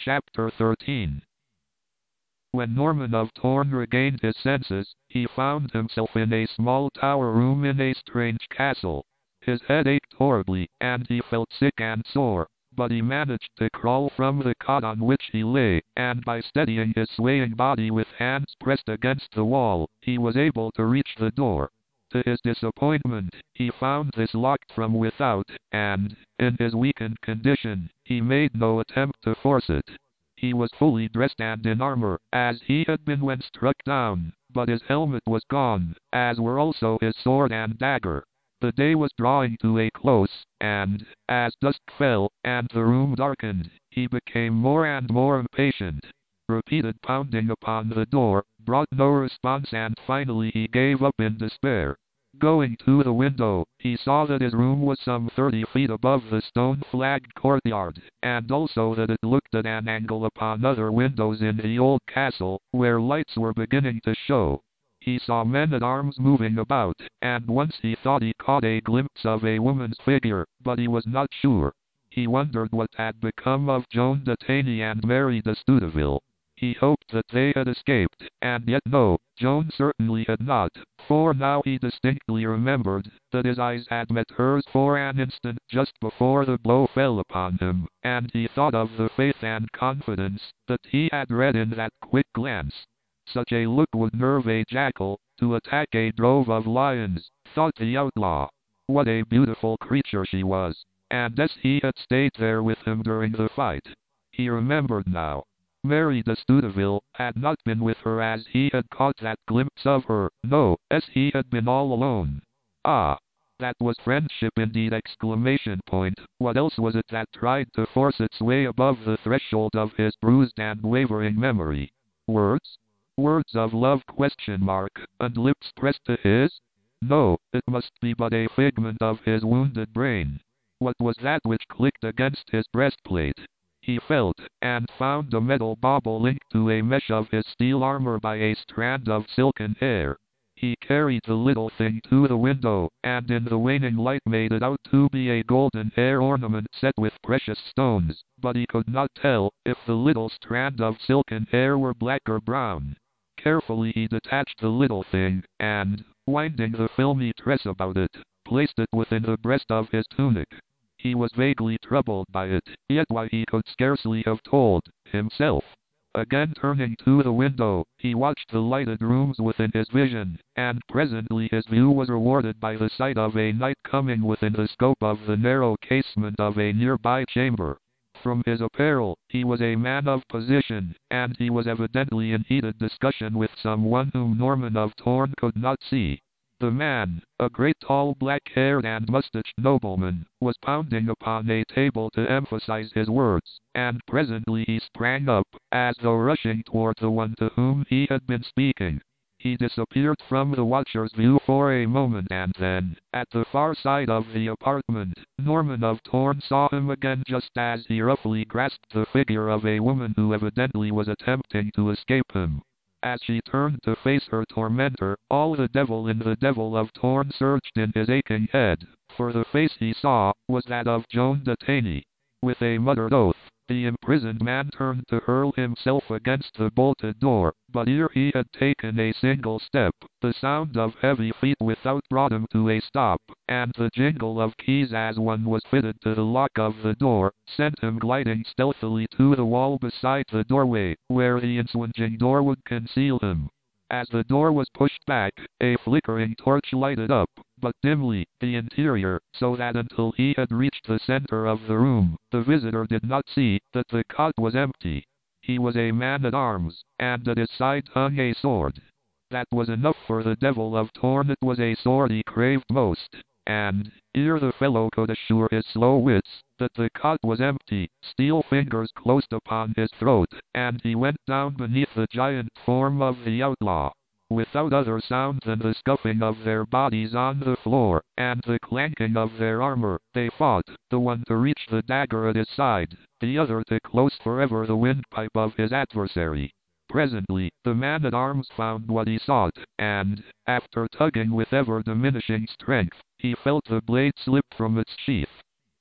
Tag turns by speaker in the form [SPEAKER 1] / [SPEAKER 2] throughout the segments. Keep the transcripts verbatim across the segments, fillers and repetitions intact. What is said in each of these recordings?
[SPEAKER 1] Chapter thirteen. When Norman of Torn regained his senses, he found himself in a small tower room in a strange castle. His head ached horribly, and he felt sick and sore, but he managed to crawl from the cot on which he lay, and by steadying his swaying body with hands pressed against the wall, he was able to reach the door. To his disappointment, he found this locked from without, and, in his weakened condition, he made no attempt to force it. He was fully dressed and in armor, as he had been when struck down, but his helmet was gone, as were also his sword and dagger. The day was drawing to a close, and, as dusk fell, and the room darkened, he became more and more impatient. Repeated pounding upon the door brought no response, and finally he gave up in despair. Going to the window, he saw that his room was some thirty feet above the stone-flagged courtyard, and also that it looked at an angle upon other windows in the old castle, where lights were beginning to show. He saw men-at-arms moving about, and once he thought he caught a glimpse of a woman's figure, but he was not sure. He wondered what had become of Joan de Taney and Mary de Studeville. He hoped that they had escaped, and yet no, Joan certainly had not, for now he distinctly remembered that his eyes had met hers for an instant just before the blow fell upon him, and he thought of the faith and confidence that he had read in that quick glance. Such a look would nerve a jackal to attack a drove of lions, thought the outlaw. What a beautiful creature she was, and as he had stayed there with him during the fight. He remembered now. Mary de Studeville had not been with her as he had caught that glimpse of her, no, as he had been all alone. Ah! That was friendship indeed! Exclamation point. What else was it that tried to force its way above the threshold of his bruised and wavering memory? Words? Words of love? Question mark, and lips pressed to his? No, it must be but a figment of his wounded brain. What was that which clicked against his breastplate? He felt, and found a metal bauble linked to a mesh of his steel armor by a strand of silken hair. He carried the little thing to the window, and in the waning light made it out to be a golden hair ornament set with precious stones, but he could not tell if the little strand of silken hair were black or brown. Carefully he detached the little thing, and, winding the filmy tress about it, placed it within the breast of his tunic. He was vaguely troubled by it, yet why he could scarcely have told himself. Again turning to the window, he watched the lighted rooms within his vision, and presently his view was rewarded by the sight of a knight coming within the scope of the narrow casement of a nearby chamber. From his apparel, he was a man of position, and he was evidently in heated discussion with someone whom Norman of Torn could not see. The man, a great tall black-haired and mustached nobleman, was pounding upon a table to emphasize his words, and presently he sprang up, as though rushing toward the one to whom he had been speaking. He disappeared from the watcher's view for a moment, and then, at the far side of the apartment, Norman of Torn saw him again just as he roughly grasped the figure of a woman who evidently was attempting to escape him. As she turned to face her tormentor, all the devil in the Devil of Torn surged in his aching head, for the face he saw was that of Joan de Taney. With a muttered oath, the imprisoned man turned to hurl himself against the bolted door, but ere he had taken a single step, the sound of heavy feet without brought him to a stop, and the jingle of keys as one was fitted to the lock of the door, sent him gliding stealthily to the wall beside the doorway, where the swinging door would conceal him. As the door was pushed back, a flickering torch lighted up, but dimly, the interior, so that until he had reached the center of the room, the visitor did not see that the cot was empty. He was a man-at-arms, and at his side hung a sword. That was enough for the Devil of Torn. It was a sword he craved most, and, ere the fellow could assure his slow wits that the cot was empty, steel fingers closed upon his throat, and he went down beneath the giant form of the outlaw. Without other sound than the scuffing of their bodies on the floor, and the clanking of their armor, they fought, the one to reach the dagger at his side, the other to close forever the windpipe of his adversary. Presently, the man-at-arms found what he sought, and, after tugging with ever-diminishing strength, he felt the blade slip from its sheath.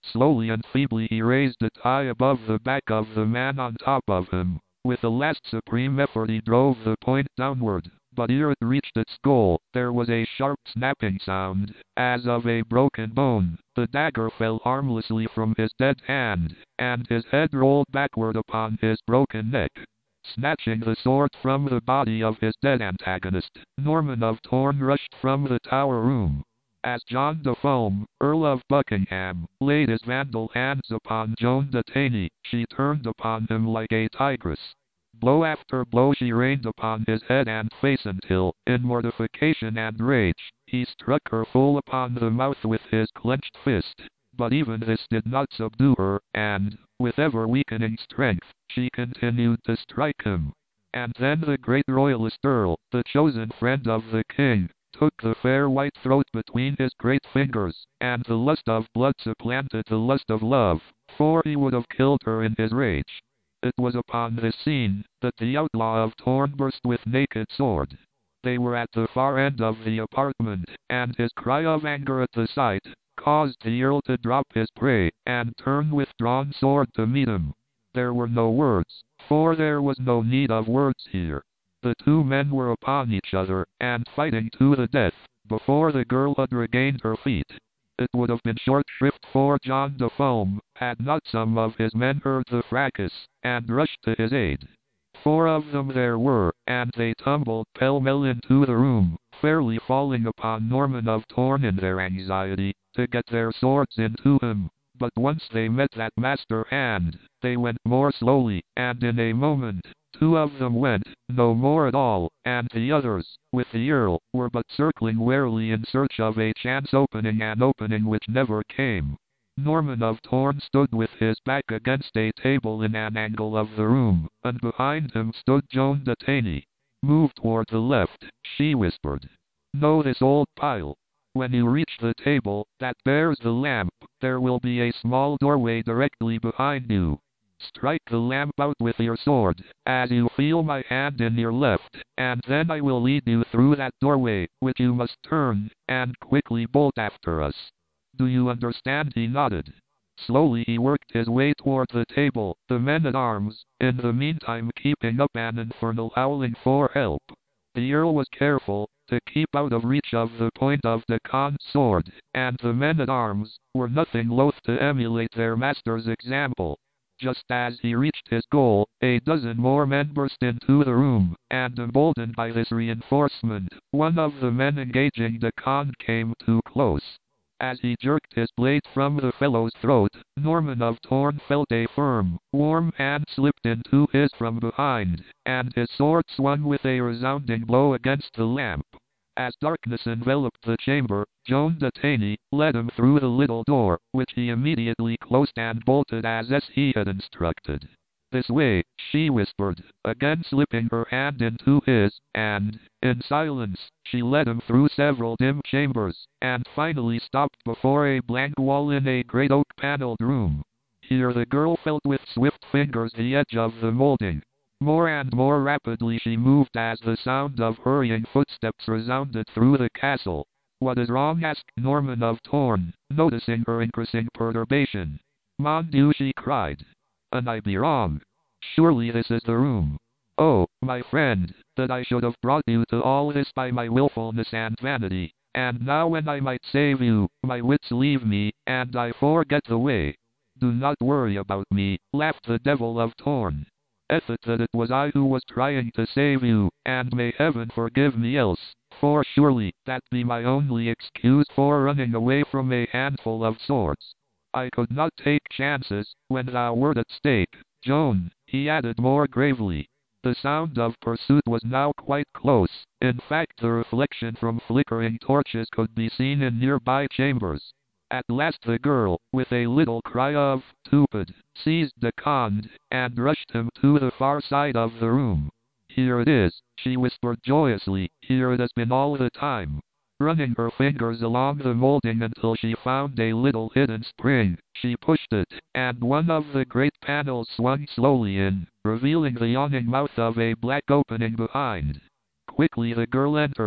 [SPEAKER 1] Slowly and feebly he raised it high above the back of the man on top of him. With a last supreme effort he drove the point downward, but ere it reached its goal, there was a sharp snapping sound, as of a broken bone. The dagger fell harmlessly from his dead hand, and his head rolled backward upon his broken neck. Snatching the sword from the body of his dead antagonist, Norman of Torn rushed from the tower room. As John de Fulm, Earl of Buckingham, laid his vandal hands upon Joan de Taney, she turned upon him like a tigress. Blow after blow she rained upon his head and face until, in mortification and rage, he struck her full upon the mouth with his clenched fist. But even this did not subdue her, and, with ever-weakening strength, she continued to strike him. And then the great royalist Earl, the chosen friend of the king, took the fair white throat between his great fingers, and the lust of blood supplanted the lust of love, for he would have killed her in his rage. It was upon this scene that the outlaw of Torn burst with naked sword. They were at the far end of the apartment, and his cry of anger at the sight caused the Earl to drop his prey, and turn with drawn sword to meet him. There were no words, for there was no need of words here. The two men were upon each other, and fighting to the death, before the girl had regained her feet. It would have been short shrift for John de Fulm, had not some of his men heard the fracas, and rushed to his aid. Four of them there were, and they tumbled pell-mell into the room, fairly falling upon Norman of Torn in their anxiety to get their swords into him. But once they met that master hand, they went more slowly, and in a moment, two of them went, no more at all, and the others, with the Earl, were but circling warily in search of a chance opening, an opening which never came. Norman of Torn stood with his back against a table in an angle of the room, and behind him stood Joan de Taney. "Move toward the left," she whispered. "Know this old pile. When you reach the table that bears the lamp, there will be a small doorway directly behind you. Strike the lamp out with your sword, as you feel my hand in your left, and then I will lead you through that doorway, which you must turn, and quickly bolt after us. Do you understand?" He nodded. Slowly he worked his way toward the table, the men-at-arms, in the meantime keeping up an infernal howling for help. The Earl was careful to keep out of reach of the point of de Conde's sword, and the men-at-arms were nothing loath to emulate their master's example. Just as he reached his goal, a dozen more men burst into the room, and emboldened by this reinforcement, one of the men engaging de Conde came too close. As he jerked his blade from the fellow's throat, Norman of Torn felt a firm, warm hand slipped into his from behind, and his sword swung with a resounding blow against the lamp. As darkness enveloped the chamber, Joan de Taney led him through the little door, which he immediately closed and bolted as he had instructed. "This way," she whispered, again slipping her hand into his, and, in silence, she led him through several dim chambers, and finally stopped before a blank wall in a great oak-paneled room. Here the girl felt with swift fingers the edge of the molding. More and more rapidly she moved as the sound of hurrying footsteps resounded through the castle. "What is wrong?" asked Norman of Torn, noticing her increasing perturbation. "Mon Dieu!" she cried. "An I be wrong? Surely this is the room. Oh, my friend, that I should have brought you to all this by my willfulness and vanity, and now when I might save you, my wits leave me, and I forget the way." "Do not worry about me," laughed the Devil of Torn. "Effort that it was I who was trying to save you, and may heaven forgive me else, for surely that be my only excuse for running away from a handful of swords. I could not take chances, when thou wert at stake, Joan," he added more gravely. The sound of pursuit was now quite close. In fact, the reflection from flickering torches could be seen in nearby chambers. At last the girl, with a little cry of "Stupid," seized de Conde, and rushed him to the far side of the room. "Here it is," she whispered joyously, "here it has been all the time." Running her fingers along the molding until she found a little hidden spring, she pushed it, and one of the great panels swung slowly in, revealing the yawning mouth of a black opening behind. Quickly the girl entered,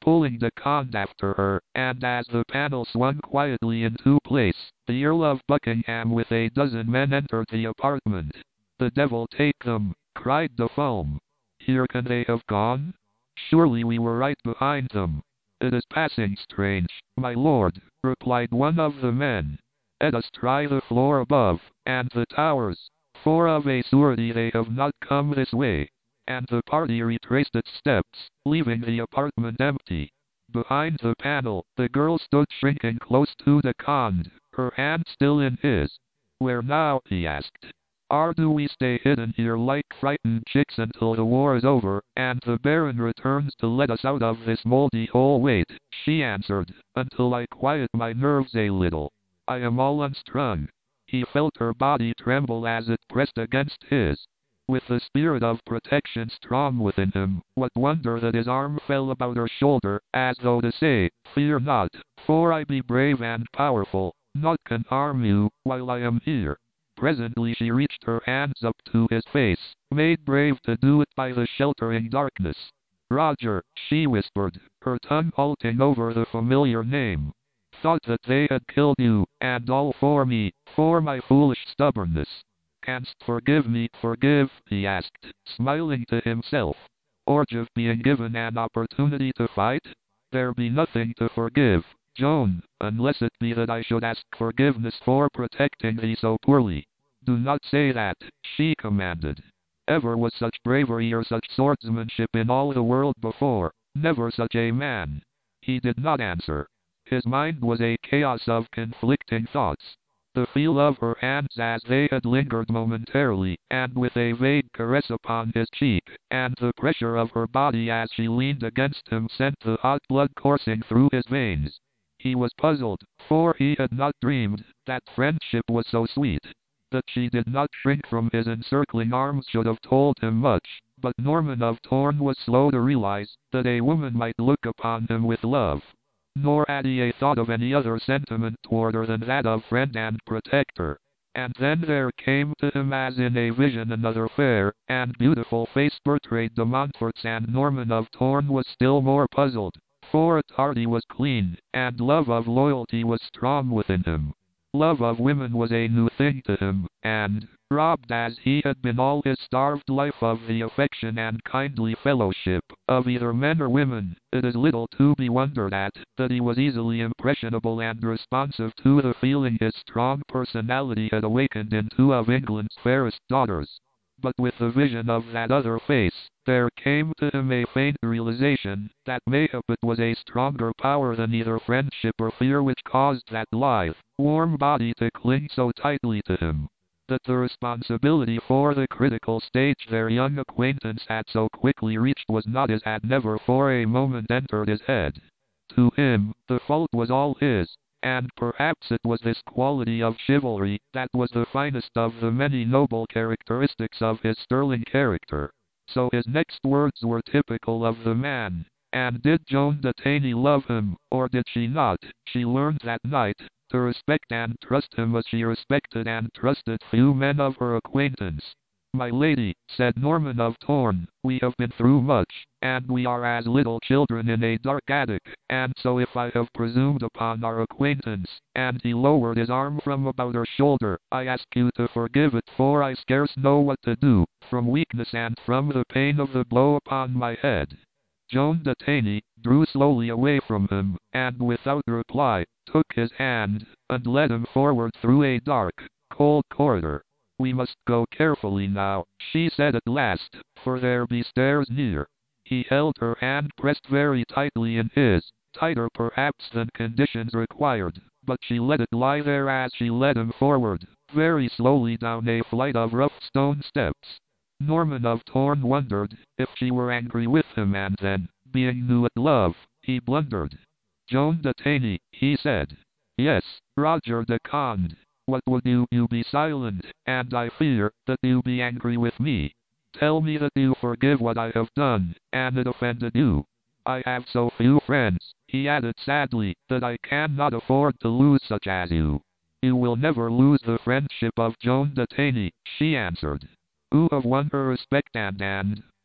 [SPEAKER 1] pulling the Conde after her, and as the panel swung quietly into place, the Earl of Buckingham with a dozen men entered the apartment. "The devil take them!" cried the foam. "Here can they have gone? Surely we were right behind them." "It is passing strange, my lord," replied one of the men. "Let us try the floor above, and the towers, for of a surety they have not come this way." And the party retraced its steps, leaving the apartment empty. Behind the panel, the girl stood shrinking close to the Conde, her hand still in his. "Where now?" he asked. "Or do we stay hidden here like frightened chicks until the war is over, and the Baron returns to let us out of this moldy hole?" "Wait," she answered, "until I quiet my nerves a little. I am all unstrung." He felt her body tremble as it pressed against his. With the spirit of protection strong within him, what wonder that his arm fell about her shoulder, as though to say, "Fear not, for I be brave and powerful. Naught can harm you, while I am here." Presently she reached her hands up to his face, made brave to do it by the sheltering darkness. "Roger," she whispered, her tongue halting over the familiar name. "Thought that they had killed you, and all for me, for my foolish stubbornness. Canst forgive me?" "Forgive?" he asked, smiling to himself. "Or of being given an opportunity to fight? There be nothing to forgive, Joan, unless it be that I should ask forgiveness for protecting thee so poorly." "Do not say that," she commanded. "Ever was such bravery or such swordsmanship in all the world before, never such a man." He did not answer. His mind was a chaos of conflicting thoughts. The feel of her hands as they had lingered momentarily, and with a vague caress upon his cheek, and the pressure of her body as she leaned against him sent the hot blood coursing through his veins. He was puzzled, for he had not dreamed that friendship was so sweet. That she did not shrink from his encircling arms should have told him much, but Norman of Torn was slow to realize that a woman might look upon him with love. Nor had he a thought of any other sentiment toward her than that of friend and protector. And then there came to him as in a vision another fair and beautiful face portrayed de Montfort's, and Norman of Torn was still more puzzled, for its heart was clean, and love of loyalty was strong within him. Love of women was a new thing to him, and, robbed as he had been all his starved life of the affection and kindly fellowship of either men or women, it is little to be wondered at that he was easily impressionable and responsive to the feeling his strong personality had awakened in two of England's fairest daughters. But with the vision of that other face, there came to him a faint realization that mayhap it was a stronger power than either friendship or fear which caused that lithe, warm body to cling so tightly to him. That the responsibility for the critical stage their young acquaintance had so quickly reached was not as had never for a moment entered his head. To him, the fault was all his. And perhaps it was this quality of chivalry that was the finest of the many noble characteristics of his sterling character. So his next words were typical of the man. And did Joan de Taney love him, or did she not? She learned that night to respect and trust him as she respected and trusted few men of her acquaintance. "My lady," said Norman of Torn, "we have been through much, and we are as little children in a dark attic, and so if I have presumed upon our acquaintance," and he lowered his arm from about her shoulder, "I ask you to forgive it, for I scarce know what to do, from weakness and from the pain of the blow upon my head." Joan de Taney drew slowly away from him, and without reply, took his hand, and led him forward through a dark, cold corridor. "We must go carefully now," she said at last, "for there be stairs near." He held her hand pressed very tightly in his, tighter perhaps than conditions required, but she let it lie there as she led him forward, very slowly down a flight of rough stone steps. Norman of Torn wondered if she were angry with him, and then, being new at love, he blundered. "Joan de Taney," he said. "Yes, Roger de Conde. What would you? You be silent, and I fear that you be angry with me. Tell me that you forgive what I have done, and it offended you. I have so few friends," he added sadly, "that I cannot afford to lose such as you." "You will never lose the friendship of Joan de Taney," she answered. "You have won her respect and, and,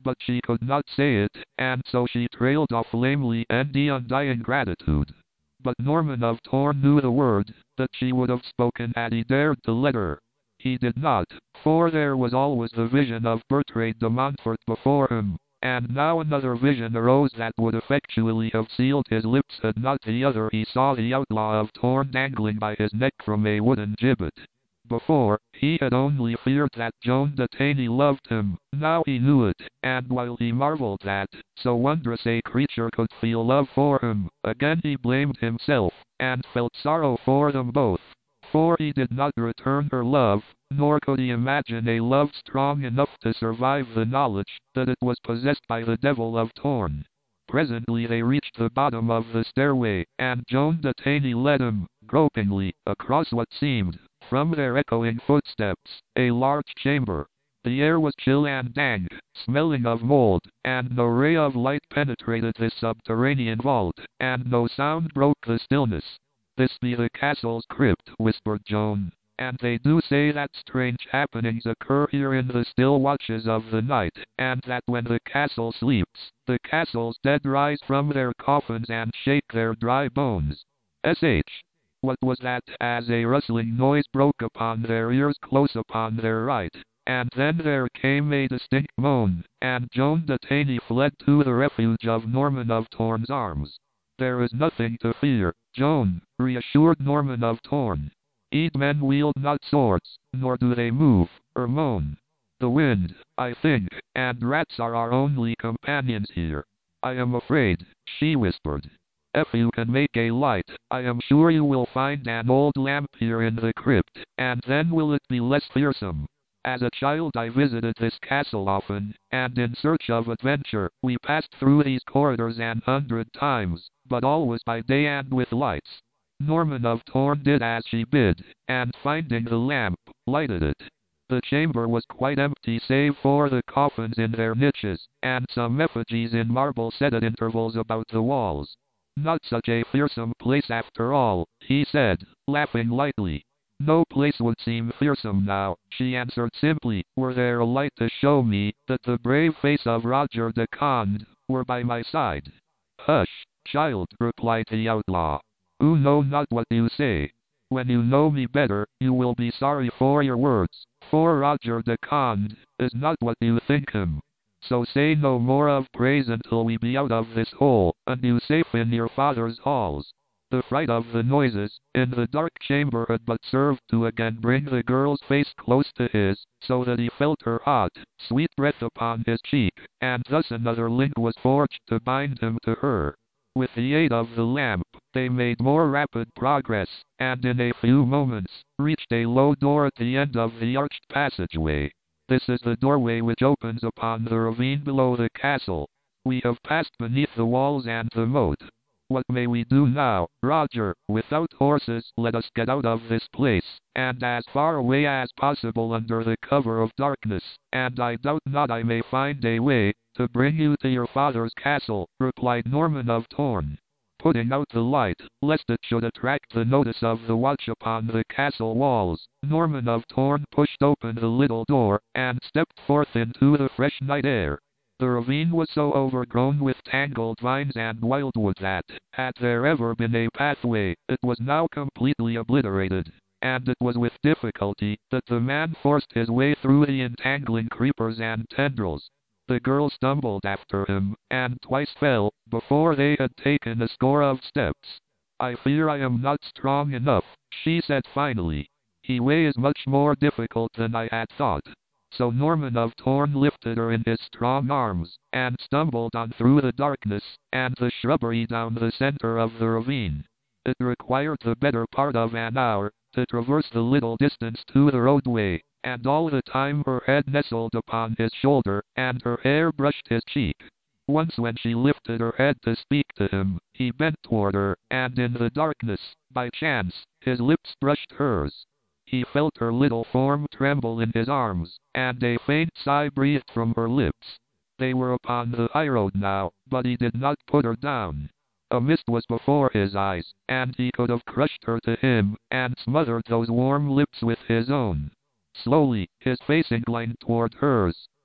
[SPEAKER 1] but she could not say it, and so she trailed off lamely in the undying gratitude. But Norman of Torn knew the word that she would have spoken had he dared to let her. He did not, for there was always the vision of Bertrade de Montfort before him, and now another vision arose that would effectually have sealed his lips had not the other. He saw the outlaw of Torn dangling by his neck from a wooden gibbet. Before, he had only feared that Joan de Taney loved him, now he knew it, and while he marveled that so wondrous a creature could feel love for him, again he blamed himself, and felt sorrow for them both. For he did not return her love, nor could he imagine a love strong enough to survive the knowledge that it was possessed by the devil of Torn. Presently they reached the bottom of the stairway, and Joan de Taney led him, gropingly, across what seemed, from their echoing footsteps, a large chamber. The air was chill and dank, smelling of mold, and no ray of light penetrated this subterranean vault, and no sound broke the stillness. "This be the castle's crypt," whispered Joan, "and they do say that strange happenings occur here in the still watches of the night, and that when the castle sleeps, the castle's dead rise from their coffins and shake their dry bones." S H What was that? As a rustling noise broke upon their ears close upon their right, and then there came a distinct moan, and Joan de Taney fled to the refuge of Norman of Torn's arms. "There is nothing to fear, Joan," reassured Norman of Torn. "Ead men wield not swords, nor do they move, or moan. The wind, I think, and rats are our only companions here." "I am afraid," she whispered. "If you can make a light, I am sure you will find an old lamp here in the crypt, and then will it be less fearsome. As a child I visited this castle often, and in search of adventure, we passed through these corridors an hundred times, but always by day and with lights." Norman of Torn did as she bid, and finding the lamp, lighted it. The chamber was quite empty save for the coffins in their niches, and some effigies in marble set at intervals about the walls. "Not such a fearsome place after all," he said, laughing lightly. "No place would seem fearsome now," she answered simply, "were there a light to show me that the brave face of Roger de Conde were by my side." "Hush, child," replied the outlaw. "You know not what you say. When you know me better, you will be sorry for your words, for Roger de Conde is not what you think him. So say no more of praise until we be out of this hole, and you safe in your father's halls." The fright of the noises in the dark chamber had but served to again bring the girl's face close to his, so that he felt her hot, sweet breath upon his cheek, and thus another link was forged to bind him to her. With the aid of the lamp, they made more rapid progress, and in a few moments, reached a low door at the end of the arched passageway. "This is the doorway which opens upon the ravine below the castle. We have passed beneath the walls and the moat. What may we do now, Roger? Without horses, let us get out of this place, and as far away as possible under the cover of darkness, and I doubt not I may find a way to bring you to your father's castle," replied Norman of Torn. Putting out the light, lest it should attract the notice of the watch upon the castle walls, Norman of Torn pushed open the little door, and stepped forth into the fresh night air. The ravine was so overgrown with tangled vines and wildwood that, had there ever been a pathway, it was now completely obliterated, and it was with difficulty that the man forced his way through the entangling creepers and tendrils. The girl stumbled after him, and twice fell, before they had taken a score of steps. "I fear I am not strong enough," she said finally. "He way is much more difficult than I had thought." So Norman of Torn lifted her in his strong arms, and stumbled on through the darkness, and the shrubbery down the center of the ravine. It required the better part of an hour, to traverse the little distance to the roadway, and all the time her head nestled upon his shoulder, and her hair brushed his cheek. Once when she lifted her head to speak to him, he bent toward her, and in the darkness, by chance, his lips brushed hers. He felt her little form tremble in his arms, and a faint sigh breathed from her lips. They were upon the highroad now, but he did not put her down. A mist was before his eyes, and he could have crushed her to him, and smothered those warm lips with his own. Slowly, his face inclined toward hers.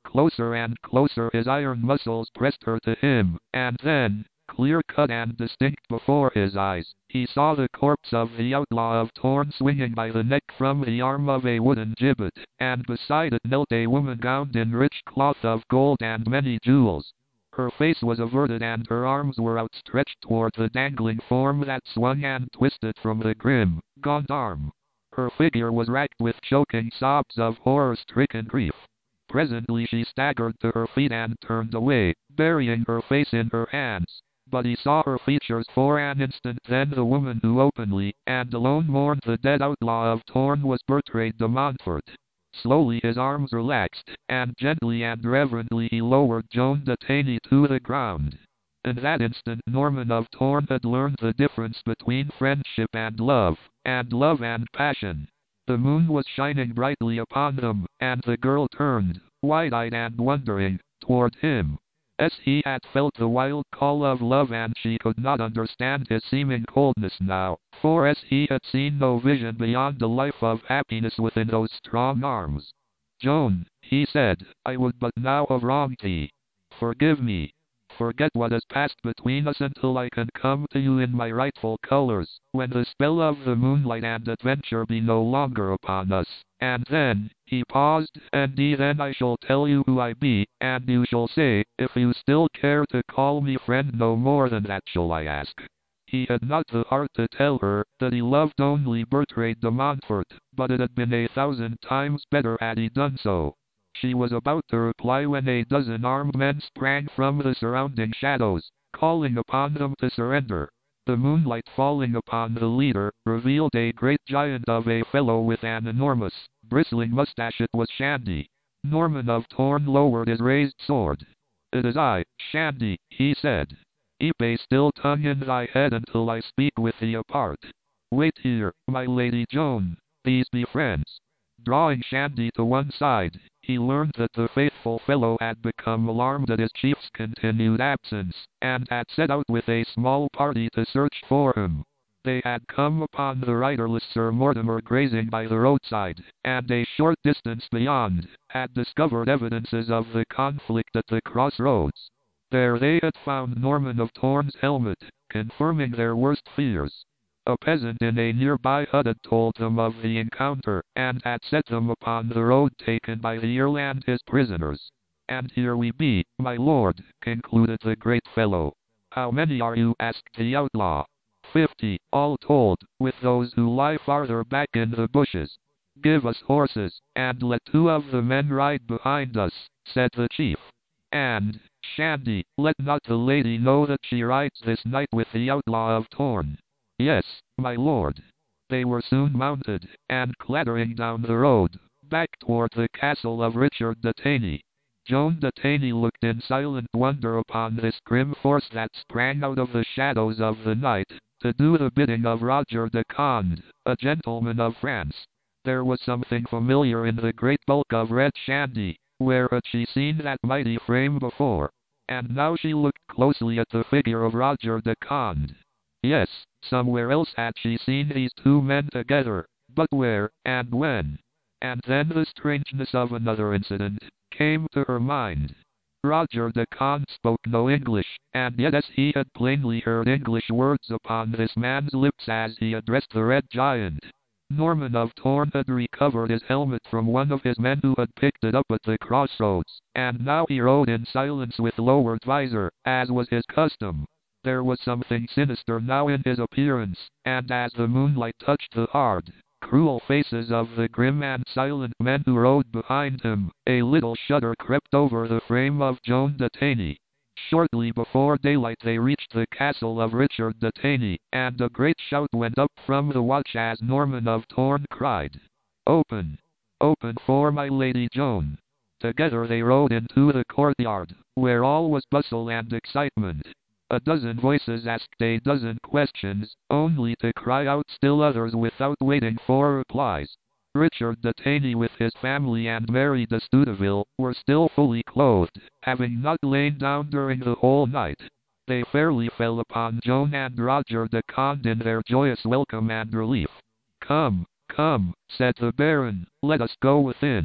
[SPEAKER 1] closer and closer. His iron muscles pressed her to him, and then, clear-cut and distinct before his eyes, he saw the corpse of the outlaw of Torn swinging by the neck from the arm of a wooden gibbet, and beside it knelt a woman gowned in rich cloth of gold and many jewels. Her face was averted and her arms were outstretched toward the dangling form that swung and twisted from the grim, gaunt arm. Her figure was racked with choking sobs of horror-stricken grief. Presently she staggered to her feet and turned away, burying her face in her hands. But he saw her features for an instant. Then the woman who openly and alone mourned the dead outlaw of Torn was Bertrade de Montfort. Slowly his arms relaxed, and gently and reverently he lowered Joan de Taney to the ground. In that instant Norman of Torn had learned the difference between friendship and love, and love and passion. The moon was shining brightly upon them, and the girl turned, wide-eyed and wondering, toward him. As he had felt the wild call of love, and she could not understand his seeming coldness now, for as he had seen no vision beyond a life of happiness within those strong arms. "Joan," he said, "I would but now have wronged thee. Forgive me. Forget what has passed between us until I can come to you in my rightful colors, when the spell of the moonlight and adventure be no longer upon us. And then," he paused, "and then I shall tell you who I be, and you shall say, if you still care to call me friend. No more than that shall I ask." He had not the heart to tell her that he loved only Bertrade de Montfort, but it had been a thousand times better had he done so. She was about to reply when a dozen armed men sprang from the surrounding shadows, calling upon them to surrender. The moonlight falling upon the leader revealed a great giant of a fellow with an enormous, bristling mustache. It was Shandy. Norman of Torn lowered his raised sword. "It is I, Shandy," he said. "Keep a still tongue in thy head until I speak with thee apart. Wait here, my Lady Joan. These be friends." Drawing Shandy to one side, he learned that the faithful fellow had become alarmed at his chief's continued absence, and had set out with a small party to search for him. They had come upon the riderless Sir Mortimer grazing by the roadside, and a short distance beyond, had discovered evidences of the conflict at the crossroads. There they had found Norman of Torn's helmet, confirming their worst fears. A peasant in a nearby hut had told them of the encounter, and had set them upon the road taken by the Earl and his prisoners. "And here we be, my lord," concluded the great fellow. "How many are you?" asked the outlaw. "Fifty, all told, with those who lie farther back in the bushes." "Give us horses, and let two of the men ride behind us," said the chief. "And, Shandy, let not the lady know that she rides this night with the outlaw of Torn." "Yes, my lord." They were soon mounted, and clattering down the road, back toward the castle of Richard de Taney. Joan de Taney looked in silent wonder upon this grim force that sprang out of the shadows of the night, to do the bidding of Roger de Conde, a gentleman of France. There was something familiar in the great bulk of Red Shandy. Where had she seen that mighty frame before? And now she looked closely at the figure of Roger de Conde. Yes, somewhere else had she seen these two men together, but where, and when? And then the strangeness of another incident came to her mind. Roger de Conde spoke no English, and yet as he had plainly heard English words upon this man's lips as he addressed the Red Giant. Norman of Torn had recovered his helmet from one of his men who had picked it up at the crossroads, and now he rode in silence with lowered visor, as was his custom. There was something sinister now in his appearance, and as the moonlight touched the hard, cruel faces of the grim and silent men who rode behind him, a little shudder crept over the frame of Joan de Taney. Shortly before daylight they reached the castle of Richard de Taney, and a great shout went up from the watch as Norman of Torn cried, "Open! Open for my Lady Joan!" Together they rode into the courtyard, where all was bustle and excitement. A dozen voices asked a dozen questions, only to cry out still others without waiting for replies. Richard de Taney with his family and Mary de Studeville were still fully clothed, having not lain down during the whole night. They fairly fell upon Joan and Roger de Conde in their joyous welcome and relief. "Come, come," said the Baron, "let us go within."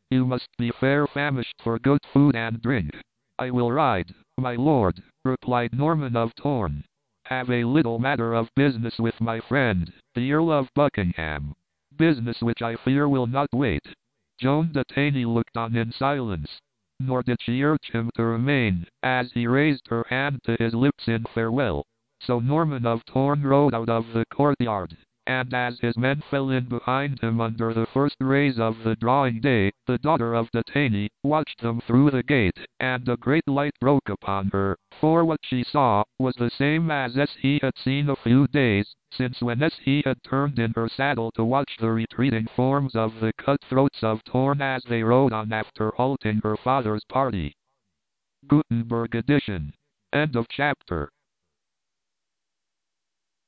[SPEAKER 1] You must be fair famished for good food and drink. I will ride, my lord, replied Norman of Torn. Have a little matter of business with my friend, the Earl of Buckingham. Business which I fear will not wait. Joan de Taney looked on in silence, nor did she urge him to remain, as he raised her hand to his lips in farewell. So Norman of Torn rode out of the courtyard, and as his men fell in behind him under the first rays of the drawing day, the daughter of de Taney watched them through the gate, and a great light broke upon her, for what she saw was the same as as he had seen a few days since when as he had turned in her saddle to watch the retreating forms of the cutthroats of Torn as they rode on after halting her father's party. Gutenberg edition. End of chapter.